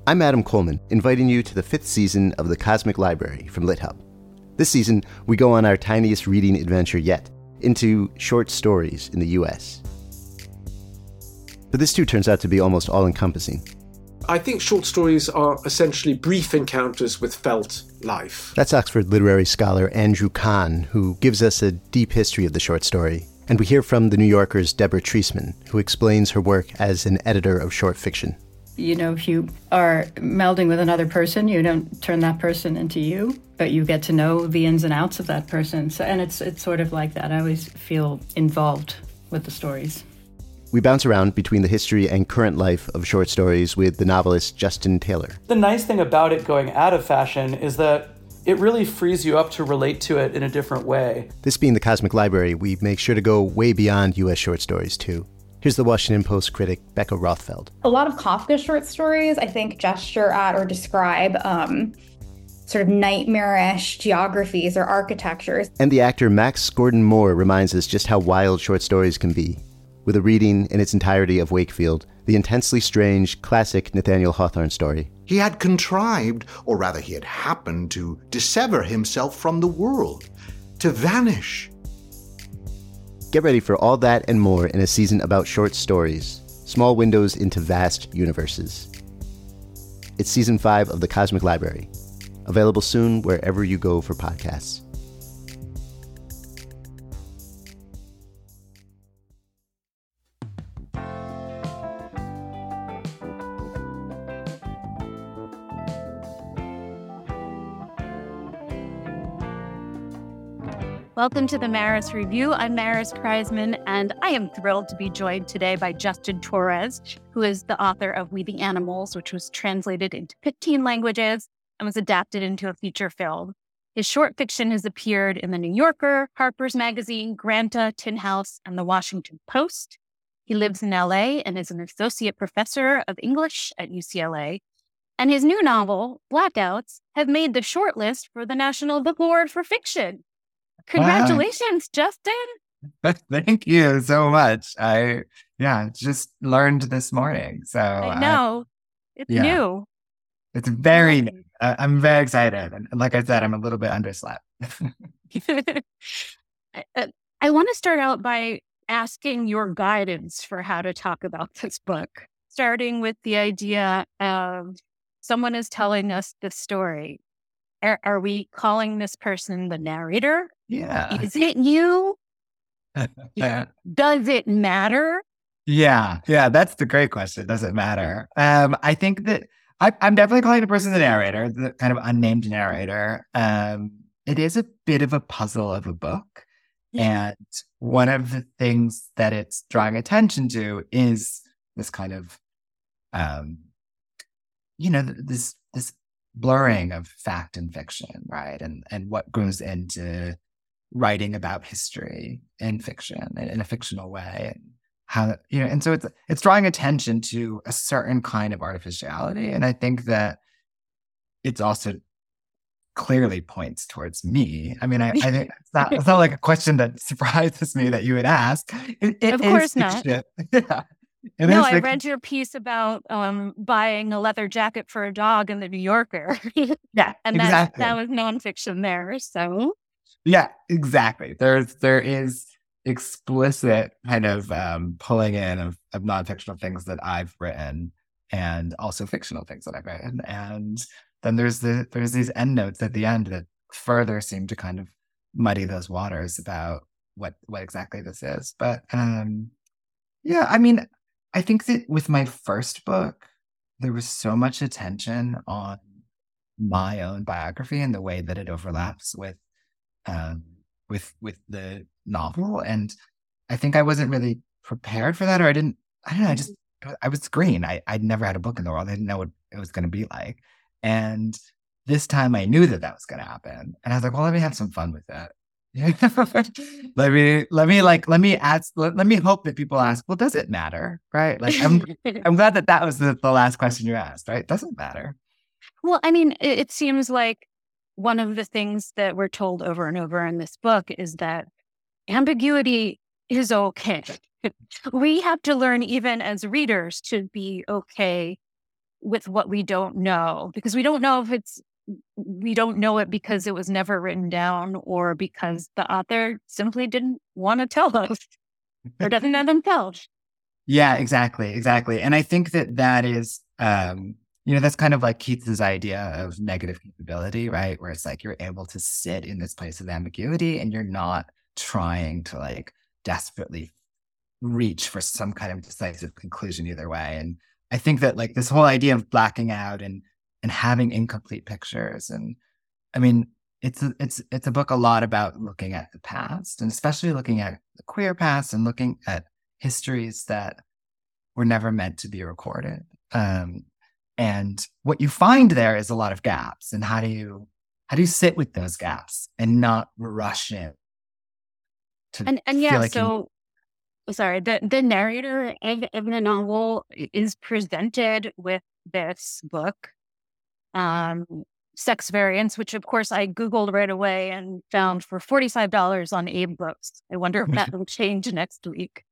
I'm Adam Coleman, inviting you to the 5th season of The Cosmic Library from LitHub. This season, we go on our tiniest reading adventure yet, into short stories in the US. But this too turns out to be almost all-encompassing. I think short stories are essentially brief encounters with felt life. That's Oxford literary scholar Andrew Kahn, who gives us a deep history of the short story. And we hear from The New Yorker's Deborah Treisman, who explains her work as an editor of short fiction. You know, if you are melding with another person, you don't turn that person into you, but you get to know the ins and outs of that person. So, and it's sort of like that. I always feel involved with the stories. We bounce around between the history and current life of short stories with the novelist Justin Taylor. The nice thing about it going out of fashion is that it really frees you up to relate to it in a different way. This being the Cosmic Library, we make sure to go way beyond U.S. short stories, too. Here's the Washington Post critic, Becca Rothfeld. A lot of Kafka short stories, I think, gesture at or describe sort of nightmarish geographies or architectures. And the actor Max Gordon Moore reminds us just how wild short stories can be, with a reading in its entirety of Wakefield, the intensely strange, classic Nathaniel Hawthorne story. He had contrived, or rather he had happened to dissever himself from the world, to vanish. Get ready for all that and more in a season about short stories, small windows into vast universes. It's season 5 of The Cosmic Library, available soon wherever you go for podcasts. Welcome to the Maris Review. I'm Maris Kreisman, and I am thrilled to be joined today by Justin Torres, who is the author of We the Animals, which was translated into 15 languages and was adapted into a feature film. His short fiction has appeared in The New Yorker, Harper's Magazine, Granta, Tin House, and The Washington Post. He lives in LA and is an associate professor of English at UCLA. And his new novel, Blackouts, have made the shortlist for the National Book Award for Fiction. Congratulations, Justin. Thank you so much. I just learned this morning. So I know. It's new. It's very new. I'm very excited. And like I said, I'm a little bit underslept. I want to start out by asking your guidance for how to talk about this book, starting with the idea of someone is telling us the story. Are we calling this person the narrator? Yeah. Is it you? Does it matter? Yeah, that's the great question. Does it matter? I think that I'm definitely calling the person the narrator, the kind of unnamed narrator. It is a bit of a puzzle of a book. And one of the things that it's drawing attention to is this kind of, this blurring of fact and fiction, right? And what goes into writing about history in fiction in a fictional way, and how, and so it's drawing attention to a certain kind of artificiality. And I think that it's also clearly points towards me. I mean, I think it's not like a question that surprises me that you would ask. Of course not. Yeah. No, I read your piece about buying a leather jacket for a dog in The New Yorker. Yeah, and exactly. that was nonfiction there. So yeah, exactly. There is explicit kind of pulling in of nonfictional things that I've written, and also fictional things that I've written. And then there's these endnotes at the end that further seem to kind of muddy those waters about what exactly this is. But yeah, I mean, I think that with my first book, there was so much attention on my own biography and the way that it overlaps with the novel. And I think I wasn't really prepared for that, or I don't know, I was green. I'd never had a book in the world. I didn't know what it was going to be like. And this time I knew that was going to happen. And I was like, well, let me have some fun with that. let me hope that people ask, well, does it matter? Right? Like, I'm glad that was the last question you asked, right? Does it matter? Well, I mean, it seems like one of the things that we're told over and over in this book is that ambiguity is okay. We have to learn, even as readers, to be okay with what we don't know, because we don't know if we don't know it because it was never written down or because the author simply didn't want to tell us or doesn't know themselves. Yeah, exactly. And I think that is, that's kind of like Keats's idea of negative capability, right? Where it's like you're able to sit in this place of ambiguity and you're not trying to like desperately reach for some kind of decisive conclusion either way. And I think that like this whole idea of blacking out and having incomplete pictures, and I mean, it's a book a lot about looking at the past, and especially looking at the queer past and looking at histories that were never meant to be recorded. And what you find there is a lot of gaps. And how do you sit with those gaps and not rush in? And yeah, like sorry, the narrator of the novel is presented with this book, Sex Variants, which of course I Googled right away and found for $45 on Abe Books. I wonder if that will change next week.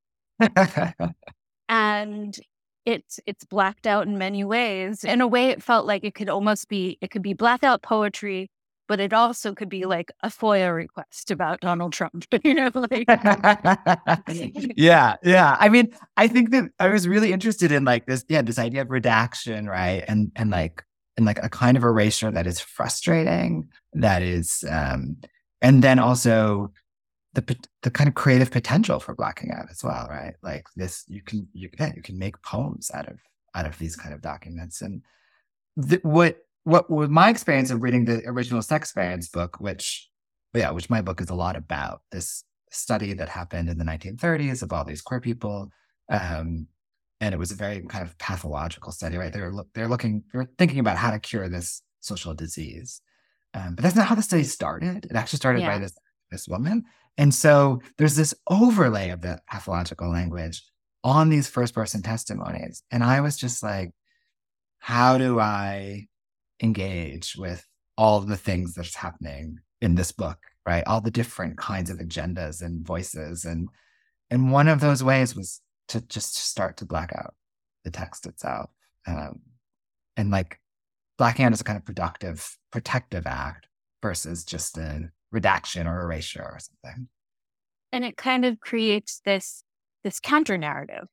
And it's blacked out in many ways. In a way, it felt like it could be blackout poetry, but it also could be like a FOIA request about Donald Trump. Like yeah. I mean, I think that I was really interested in like this idea of redaction, right? And like a kind of erasure that is frustrating, that is, and then also the kind of creative potential for blacking out as well, right? Like this, you can make poems out of these kind of documents. And what was my experience of reading the original Sex Variants book, which my book is a lot about, this study that happened in the 1930s of all these queer people, and it was a very kind of pathological study, right? They were thinking about how to cure this social disease, but that's not how the study started. It actually started by this woman. And so there's this overlay of the pathological language on these first-person testimonies. And I was just like, how do I engage with all of the things that's happening in this book, right? All the different kinds of agendas and voices. And one of those ways was to just start to black out the text itself. And like blacking out is a kind of protective act versus just a redaction or erasure or something. And it kind of creates this counter narrative.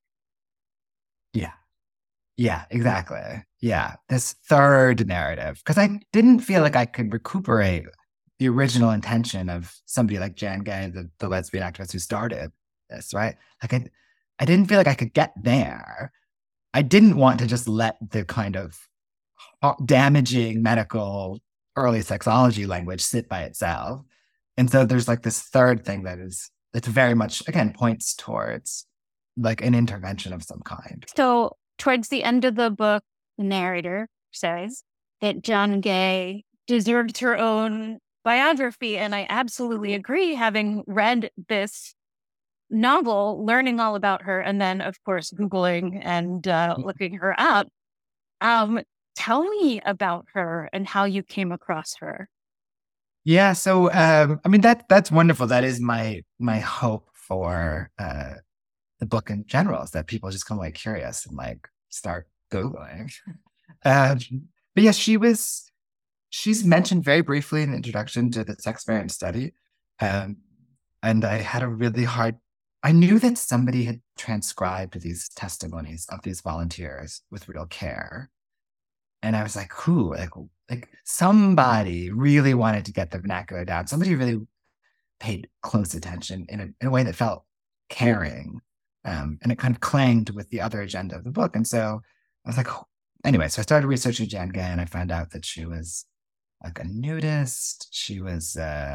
Yeah, exactly. Yeah, this third narrative. Because I didn't feel like I could recuperate the original intention of somebody like Jan Gay, the lesbian actress who started this, right? Like I didn't feel like I could get there. I didn't want to just let the kind of damaging medical early sexology language sit by itself. And so there's like this third thing that's very much, again, points towards like an intervention of some kind. So towards the end of the book, the narrator says that Jan Gay deserved her own biography. And I absolutely agree, having read this novel, learning all about her, and then, of course, Googling and looking her up. Tell me about her and how you came across her. Yeah, so I mean that's wonderful. That is my hope for the book in general, is that people just come like curious and like start Googling. But yeah, she's mentioned very briefly in the introduction to the Sex Variant study, and I had a really hard. I knew that somebody had transcribed these testimonies of these volunteers with real care. And I was like, who? Like somebody really wanted to get the vernacular down. Somebody really paid close attention in a way that felt caring. And it kind of clanged with the other agenda of the book. And so I was like, oh. Anyway, so I started researching Jan Gay, and I found out that she was like a nudist. She was,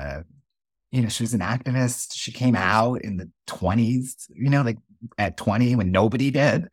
she was an activist. She came out in the 1920s, like at 20 when nobody did.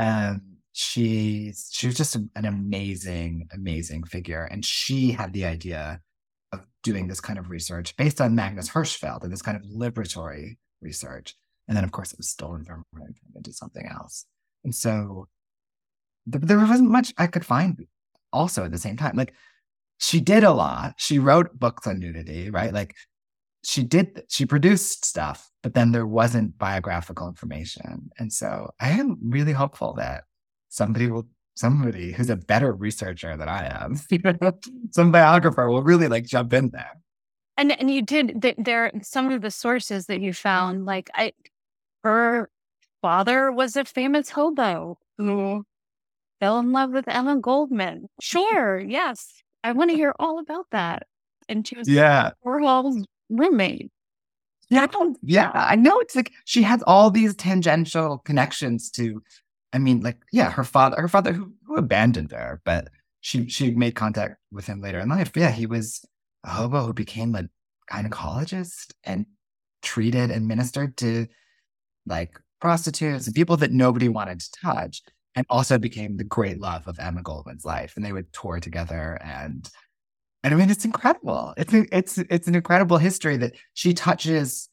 She was just an amazing figure. And she had the idea of doing this kind of research based on Magnus Hirschfeld and this kind of liberatory research. And then, of course, it was stolen from her and turned into something else. And so there wasn't much I could find also at the same time. Like, she did a lot. She wrote books on nudity, right? Like, she produced stuff, but then there wasn't biographical information. And so I am really hopeful that somebody will somebody who's a better researcher than I am. Some biographer will really like jump in there. And you did, there some of the sources that you found, like her father was a famous hobo who fell in love with Emma Goldman. Sure, yes. I want to hear all about that. And she was Warhol's roommate. I know. It's like she has all these tangential connections to, her father who abandoned her, but she made contact with him later in life. Yeah, he was a hobo who became a gynecologist and treated and ministered to like prostitutes and people that nobody wanted to touch, and also became the great love of Emma Goldman's life. And they would tour together, and I mean, it's incredible. It's an incredible history that she touches.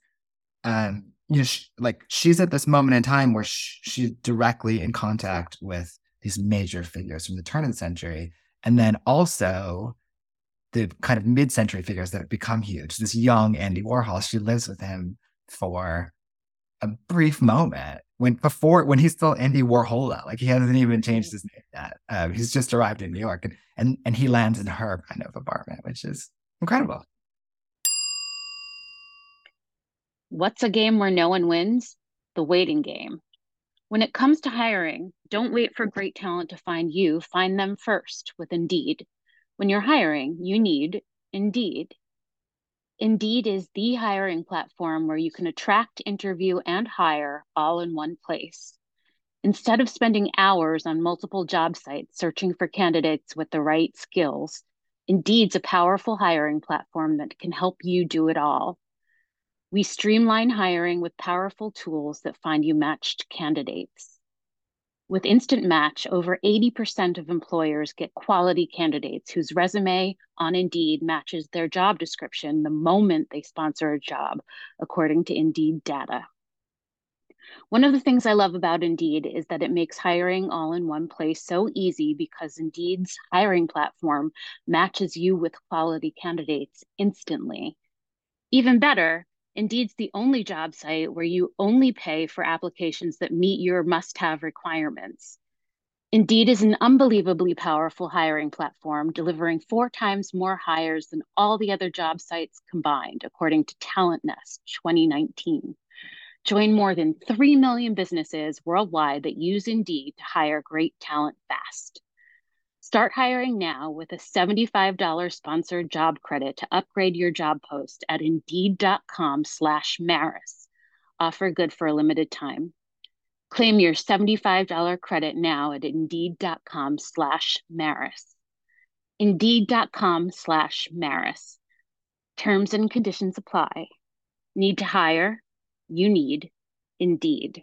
She's at this moment in time where she's directly in contact with these major figures from the turn of the century, and then also the kind of mid-century figures that have become huge. This young Andy Warhol, she lives with him for a brief moment when he's still Andy Warhol, like he hasn't even changed his name yet. He's just arrived in New York, and he lands in her kind of apartment, which is incredible. What's a game where no one wins? The waiting game. When it comes to hiring, don't wait for great talent to find you. Find them first with Indeed. When you're hiring, you need Indeed. Indeed is the hiring platform where you can attract, interview, and hire all in one place. Instead of spending hours on multiple job sites searching for candidates with the right skills, Indeed's a powerful hiring platform that can help you do it all. We streamline hiring with powerful tools that find you matched candidates. With Instant Match, over 80% of employers get quality candidates whose resume on Indeed matches their job description the moment they sponsor a job, according to Indeed data. One of the things I love about Indeed is that it makes hiring all in one place so easy because Indeed's hiring platform matches you with quality candidates instantly. Even better, Indeed's the only job site where you only pay for applications that meet your must-have requirements. Indeed is an unbelievably powerful hiring platform, delivering 4 times more hires than all the other job sites combined, according to Talent Nest 2019. Join more than 3 million businesses worldwide that use Indeed to hire great talent fast. Start hiring now with a $75 sponsored job credit to upgrade your job post at Indeed.com/Maris. Offer good for a limited time. Claim your $75 credit now at Indeed.com/Maris. Indeed.com/Maris. Terms and conditions apply. Need to hire? You need Indeed.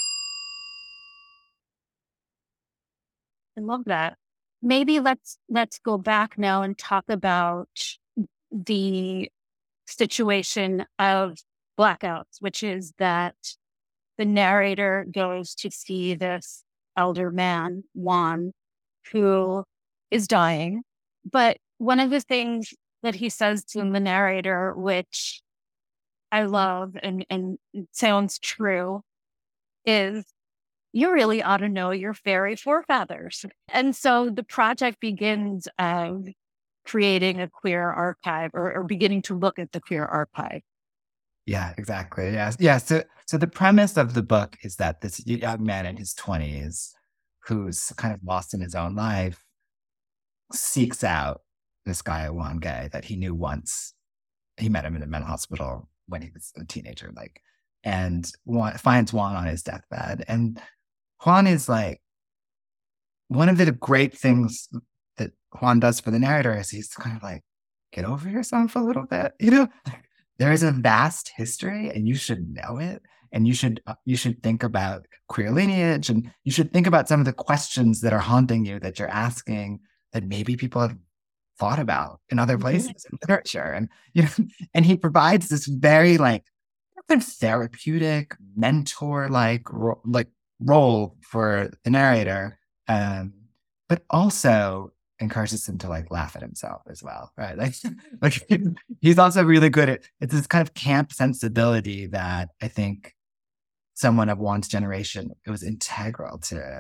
I love that. Maybe let's go back now and talk about the situation of blackouts, which is that the narrator goes to see this elder man, Juan, who is dying. But one of the things that he says to the narrator, which I love and sounds true, is, you really ought to know your fairy forefathers. And so the project begins creating a queer archive or beginning to look at the queer archive. Yeah, exactly. Yeah. So the premise of the book is that this young man in his 20s, who's kind of lost in his own life, seeks out this guy, Juan Gay, that he knew once. He met him in a mental hospital when he was a teenager, and finds Juan on his deathbed. And Juan is like, one of the great things that Juan does for the narrator is he's kind of like, get over yourself a little bit. There is a vast history and you should know it. And you should think about queer lineage, and you should think about some of the questions that are haunting you, that you're asking, that maybe people have thought about in other places in literature. And, and he provides this very therapeutic mentor-like role for the narrator, but also encourages him to laugh at himself as well, right? He's also really good at it's this kind of camp sensibility that I think someone of Juan's generation, it was integral to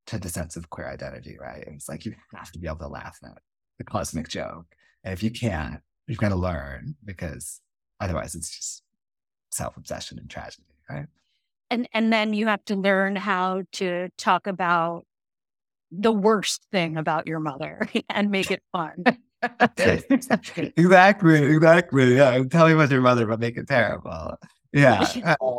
to the sense of queer identity, right? It's like you have to be able to laugh at the cosmic joke. And if you can't, you've got to learn, because otherwise it's just self-obsession and tragedy, right? And then you have to learn how to talk about the worst thing about your mother and make it fun. Exactly. Yeah. Tell me about your mother, but make it terrible. Yeah.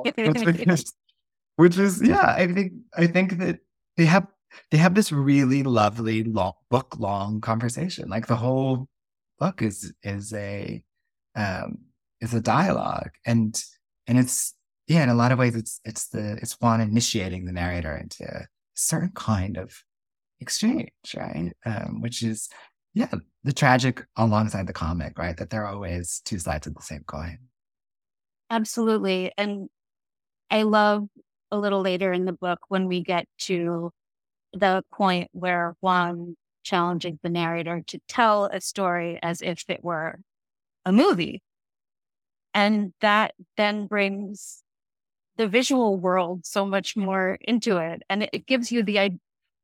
Which is, yeah, I think that they have this really lovely long conversation. Like the whole book is a dialogue, and it's, yeah, in a lot of ways it's Juan initiating the narrator into a certain kind of exchange, right? Which is, yeah, the tragic alongside the comic, right? That there are always two sides of the same coin. Absolutely. And I love a little later in the book when we get to the point where Juan challenging the narrator to tell a story as if it were a movie. And that then brings the visual world so much more into it. And it gives you the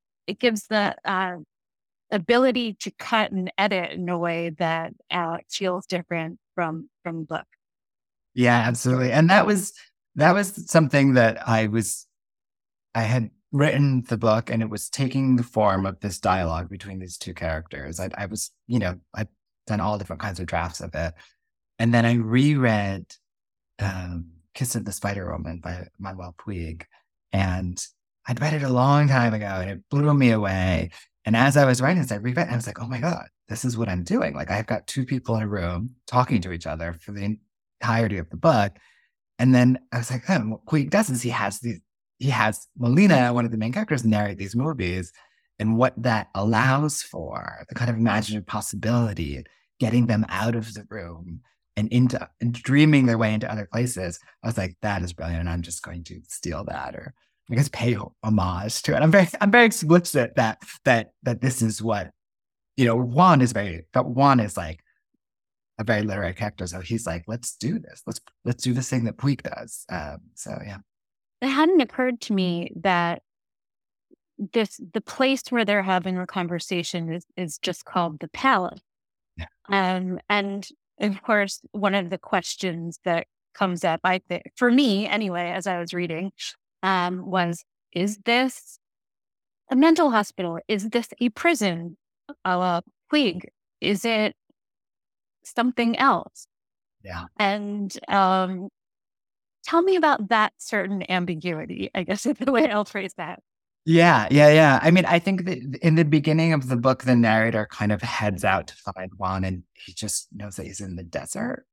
ability to cut and edit in a way that feels different from the book. Yeah, absolutely. And that was something that I had written the book, and it was taking the form of this dialogue between these two characters. I was, I'd done all different kinds of drafts of it. And then I reread Kiss of the Spider Woman by Manuel Puig. And I'd read it a long time ago, and it blew me away. And as I was writing this, I reread it, and I was like, oh my God, this is what I'm doing. Like, I've got two people in a room talking to each other for the entirety of the book. And then I was like, what Puig does is he has Molina, one of the main characters, narrate these movies, and what that allows for, the kind of imaginative possibility, getting them out of the room and dreaming their way into other places. I was like, that is brilliant, and I'm just going to steal that, or I guess pay homage to it. I'm very explicit that this is what, Juan is like a very literary character. So he's like, let's do this. Let's do this thing that Puig does. So yeah. It hadn't occurred to me that the place where they're having a conversation is just called the Palace. Yeah. And of course, one of the questions that comes up, I think, for me anyway, as I was reading, was, is this a mental hospital? Is this a prison? Puig, is it something else? Yeah. And tell me about that certain ambiguity, I guess is the way I'll phrase that. Yeah. I mean, I think that in the beginning of the book, the narrator kind of heads out to find Juan, and he just knows that he's in the desert.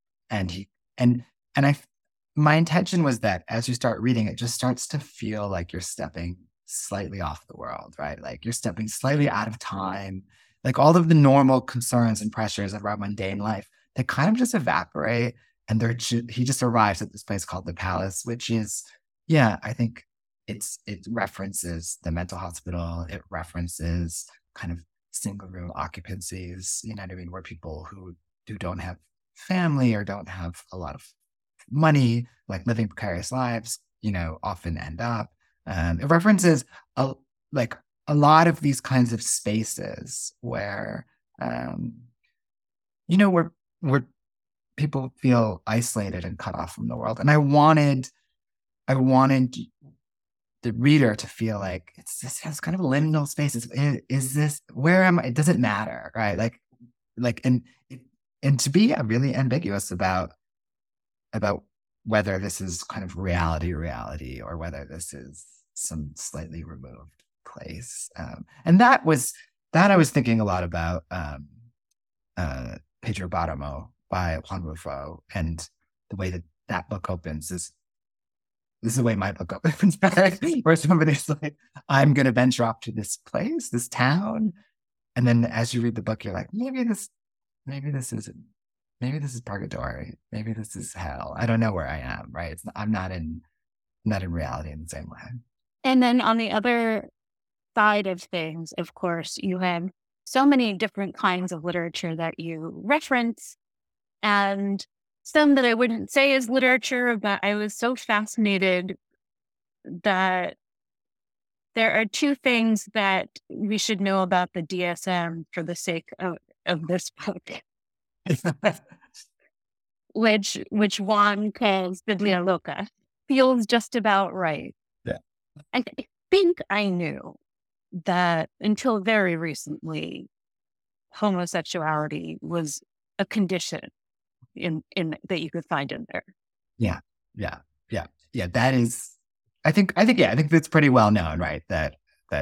My intention was that as you start reading, it just starts to feel like you're stepping slightly off the world, right? Like you're stepping slightly out of time. Like all of the normal concerns and pressures of our mundane life, they kind of just evaporate. And he just arrives at this place called the Palace, which is, yeah, I think it references the mental hospital. It references kind of single room occupancies, you know what I mean, where people who don't have family or don't have a lot of money, like living precarious lives, often end up. It references a lot of these kinds of spaces where, where people feel isolated and cut off from the world. And I wanted the reader to feel like it's kind of a liminal space. Is this, where am I? It doesn't matter, right? And to be really ambiguous about whether this is kind of reality, or whether this is some slightly removed place. And that I was thinking a lot about Pedro Páramo by Juan Rulfo, and the way that book opens is the way my book opens, where somebody's like, I'm going to venture off to this place, this town. And then as you read the book, you're like, maybe this is purgatory. Maybe this is hell. I don't know where I am, right? I'm not in reality in the same way. And then on the other side of things, of course, you have so many different kinds of literature that you reference, and some that I wouldn't say is literature, but I was so fascinated that There are two things that we should know about the DSM for the sake of this book, which Juan calls Biblia Loca. Feels just about right. Yeah. And I think I knew that until very recently, homosexuality was a condition in that you could find in there. Yeah. That is, I think that's pretty well known, right? That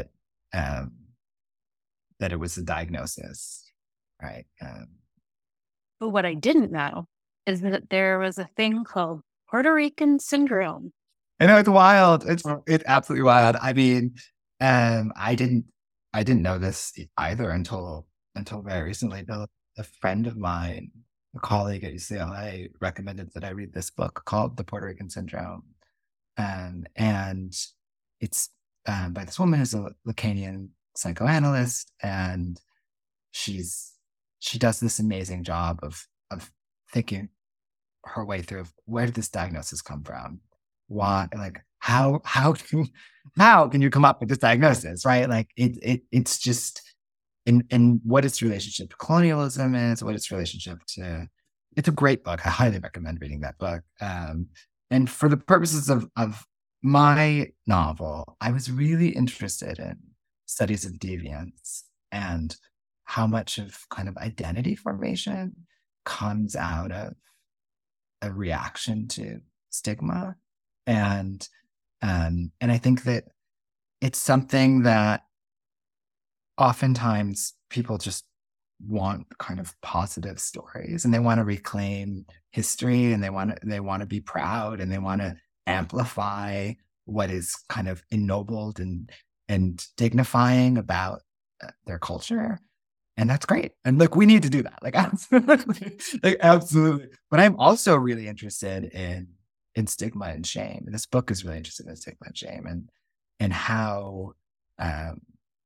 it was a diagnosis, right? But what I didn't know is that there was a thing called Puerto Rican syndrome. I know, it's wild. It's absolutely wild. I mean, I didn't know this either until very recently. A friend of mine, a colleague at UCLA, recommended that I read this book called The Puerto Rican Syndrome, and it's by this woman who's a Lacanian psychoanalyst, and she does this amazing job of thinking her way through where did this diagnosis come from, why, like how can you come up with this diagnosis, right? Like it's just in what its relationship to colonialism is, what its relationship to. It's a great book. I highly recommend reading that book. And for the purposes of my novel, I was really interested in studies of deviance and how much of kind of identity formation comes out of a reaction to stigma. And I think that it's something that oftentimes people just want kind of positive stories, and they want to reclaim history, and they want to be proud, and they want to amplify what is kind of ennobled and dignifying about their culture. And that's great. And look, we need to do that. Like, absolutely. Absolutely. But I'm also really interested in stigma and shame. And this book is really interested in stigma and shame and how, and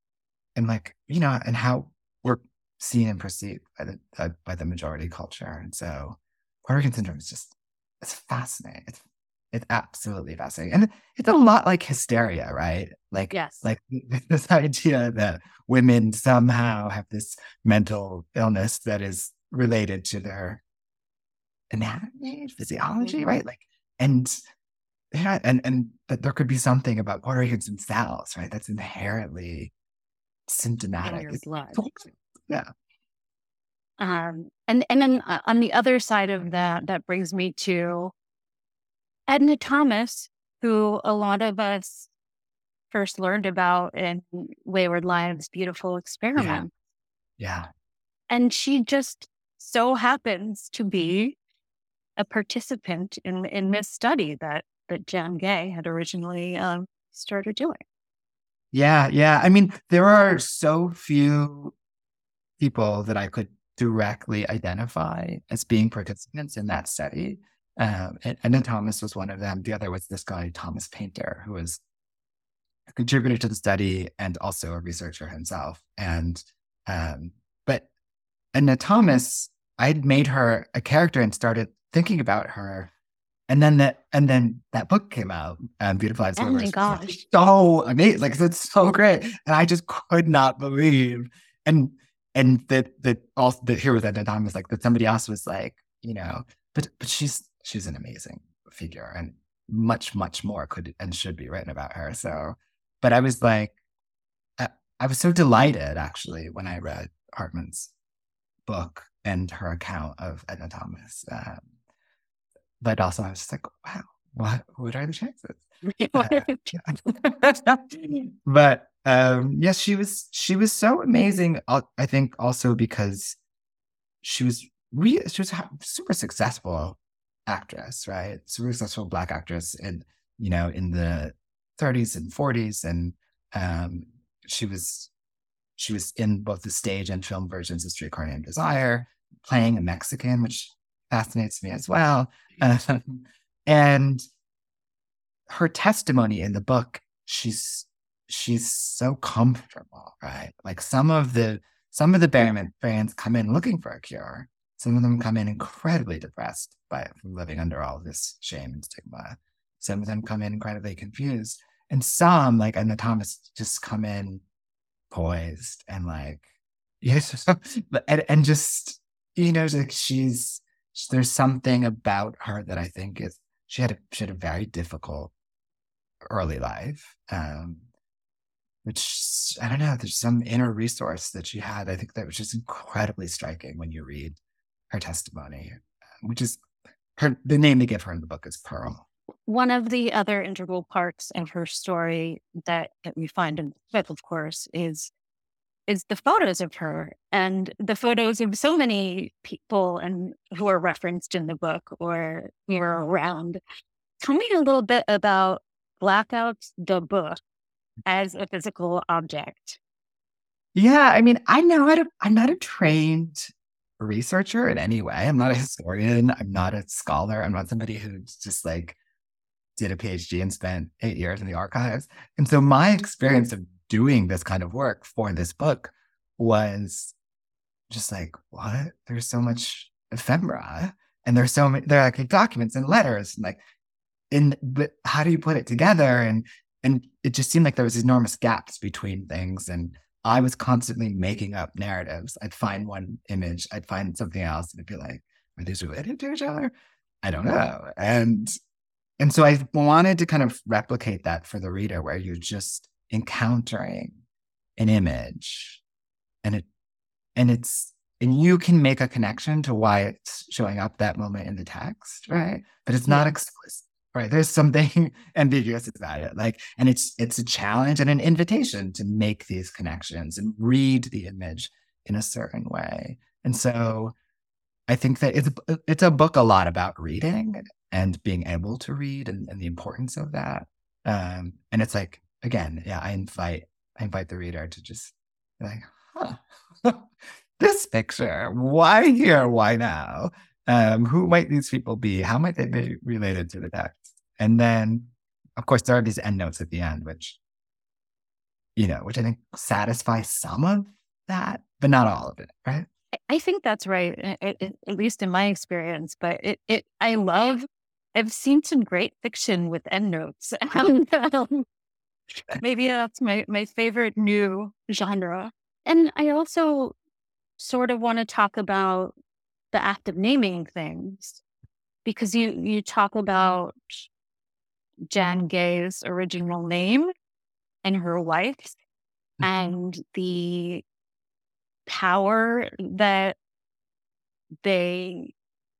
how we're seen and perceived by the majority culture. And so Puerto Rican syndrome is it's fascinating. It's absolutely fascinating. And it's a lot like hysteria, right? Like, yes. Like this idea that women somehow have this mental illness that is related to their anatomy, physiology, right? Like, and that there could be something about Puerto Ricans themselves, right? That's inherently symptomatic. In your blood. Yeah. And then on the other side of that brings me to Edna Thomas, who a lot of us first learned about in Wayward Lives, Beautiful Experiment. Yeah. And she just so happens to be a participant in this study that Jan Gay had originally started doing. Yeah. I mean, there are so few people that I could directly identify as being participants in that study. And Edna Thomas was one of them. The other was this guy, Thomas Painter, who was a contributor to the study and also a researcher himself. And but Edna Thomas, I'd made her a character and started thinking about her. And then that book came out, Beautiful Lives. Oh my gosh. So amazing. Like, it's so great. And I just could not believe. And that here was Edna Thomas, like, that somebody else was like, but she's an amazing figure, and much, much more could and should be written about her. So, but I was like, I was so delighted actually when I read Hartman's book and her account of Edna Thomas. But also I was just like, wow, what are the chances? But yes, she was so amazing. I think also because she was a super successful actress, right? Super successful Black actress in the 30s and 40s, and she was in both the stage and film versions of Streetcar Named Desire, playing a Mexican, which fascinates me as well. And her testimony in the book, she's so comfortable, right? Like some of the variants come in looking for a cure. Some of them come in incredibly depressed from living under all this shame and stigma. Some of them come in incredibly confused. And some, like Edna Thomas, just come in poised and like, yes, and just, like there's something about her that I think is, she had a very difficult early life, which, I don't know, there's some inner resource that she had. I think that was just incredibly striking when you read her testimony, which is the name they give her in the book is Pearl. One of the other integral parts of her story that we find in the book, of course, is the photos of her and the photos of so many people and who are referenced in the book or who are around. Tell me a little bit about Blackouts, the book, as a physical object. Yeah, I mean, I'm not a trained researcher in any way. I'm not a historian. I'm not a scholar. I'm not somebody who just like did a PhD and spent 8 years in the archives. And so my experience of doing this kind of work for this book was just like, what? There's so much ephemera, and there are like documents and letters, and like, but how do you put it together? And it just seemed like there was enormous gaps between things, and I was constantly making up narratives. I'd find one image, I'd find something else, and it'd be like, are these related to each other? I don't know. And so I wanted to kind of replicate that for the reader, where you're just encountering an image, and you can make a connection to why it's showing up that moment in the text, right? But it's not explicit, right? There's something ambiguous about it, like, and it's a challenge and an invitation to make these connections and read the image in a certain way. And so I think that it's a book a lot about reading and being able to read and the importance of that. And it's like, again, yeah, I invite the reader to just be like, huh, this picture, why here, why now? Who might these people be? How might they be related to the text? And then, of course, there are these endnotes at the end, which I think satisfy some of that, but not all of it, right? I think that's right, at least in my experience. But I've seen some great fiction with endnotes. Maybe that's my favorite new genre. And I also sort of want to talk about the act of naming things, because you talk about Jan Gay's original name and her wife's and the power that they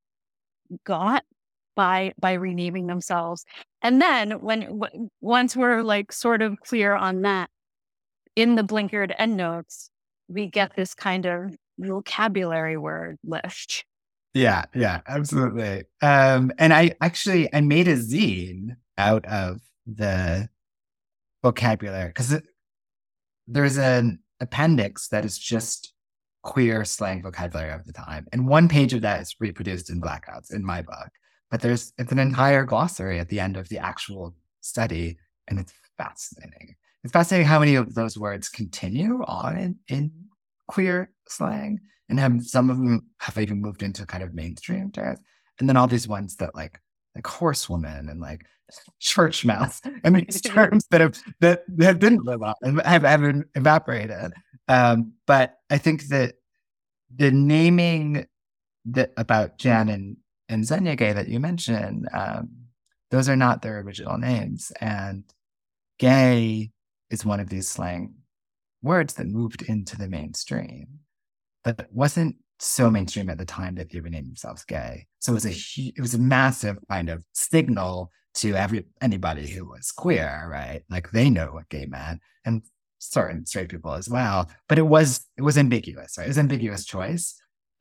got by renaming themselves. And then once we're like sort of clear on that, in the blinkered endnotes, we get this kind of vocabulary word list. Yeah, absolutely. And I made a zine out of the vocabulary, because there's an appendix that is just queer slang vocabulary of the time. And one page of that is reproduced in Blackouts in my book. But it's an entire glossary at the end of the actual study, and it's fascinating. It's fascinating how many of those words continue on in queer slang, and some of them have even moved into kind of mainstream terms. And then all these ones that like horsewoman and like church mouse, and these terms that didn't live on and have evaporated. But I think that the naming about Jan and Xenia Gay that you mentioned, those are not their original names. And gay is one of these slang words that moved into the mainstream, but wasn't so mainstream at the time that they renamed themselves gay. So it was a massive kind of signal to anybody who was queer, right? Like they know what gay meant, and certain straight people as well. But it was ambiguous, right? It was an ambiguous choice,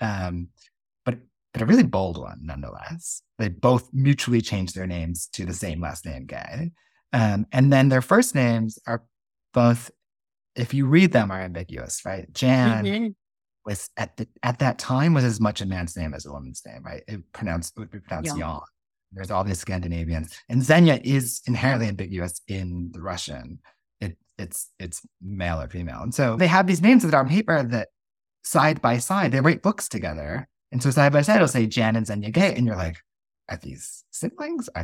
but a really bold one nonetheless. They both mutually changed their names to the same last name, Gay, and then their first names are both, if you read them, are ambiguous, right? Jan was at that time was as much a man's name as a woman's name, right? It would be pronounced Jan. There's all these Scandinavians, and Xenia is inherently ambiguous in the Russian. It's male or female, and so they have these names that are on paper that side by side they write books together, and so side by side it'll say Jan and Xenia Gay, and you're like, are these siblings? Are they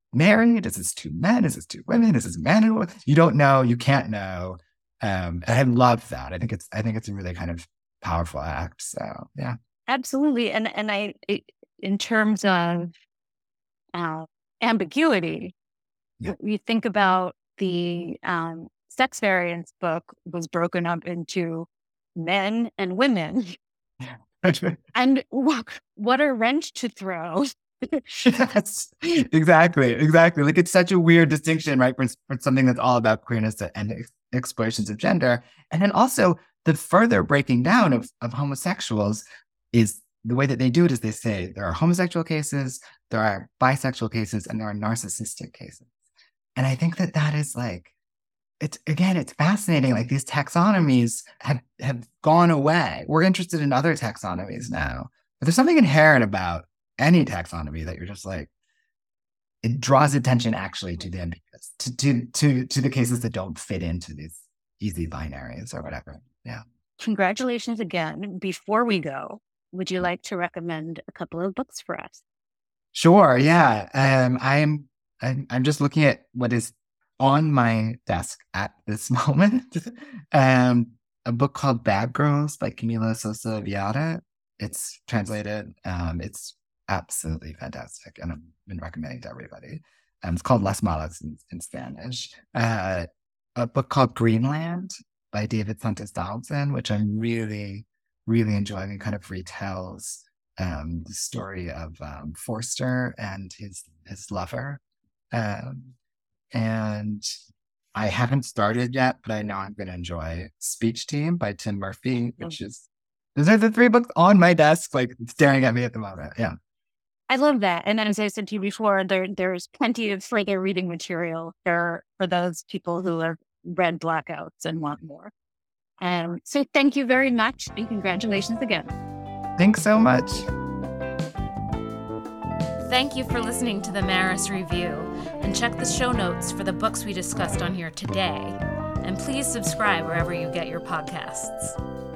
married? Is this two men? Is this two women? Is this a man and a woman? You don't know. You can't know. And I love that. I think it's a really kind of powerful act. So yeah, absolutely. And in terms of ambiguity, you think about the Sex Variants book was broken up into men and women. And what a wrench to throw. Yes, exactly. Like, it's such a weird distinction, right? For something that's all about queerness and explorations of gender. And then also the further breaking down of homosexuals is the way that they do it is they say there are homosexual cases, there are bisexual cases, and there are narcissistic cases. And I think that is like, it's fascinating. Like, these taxonomies have gone away. We're interested in other taxonomies now. But there's something inherent about any taxonomy that you're just like, it draws attention actually to the ambiguous, to the cases that don't fit into these easy binaries or whatever. Yeah. Congratulations again. Before we go, would you like to recommend a couple of books for us? Sure. Yeah. I'm just looking at what is on my desk at this moment. A book called Bad Girls by Camila Sosa Viada. It's translated. It's absolutely fantastic, and I've been recommending to everybody. It's called Las Malas in Spanish. A book called Greenland by David Santos Donaldson, which I'm really, really enjoying. It kind of retells the story of Forster and his lover. And I haven't started yet, but I know I'm going to enjoy Speech Team by Tim Murphy, those are the 3 books on my desk, like staring at me at the moment. Yeah. I love that. And as I said to you before, there's plenty of further reading material there for those people who have read Blackouts and want more. So thank you very much, and congratulations again. Thanks so much. Thank you for listening to the Maris Review, and check the show notes for the books we discussed on here today. And please subscribe wherever you get your podcasts.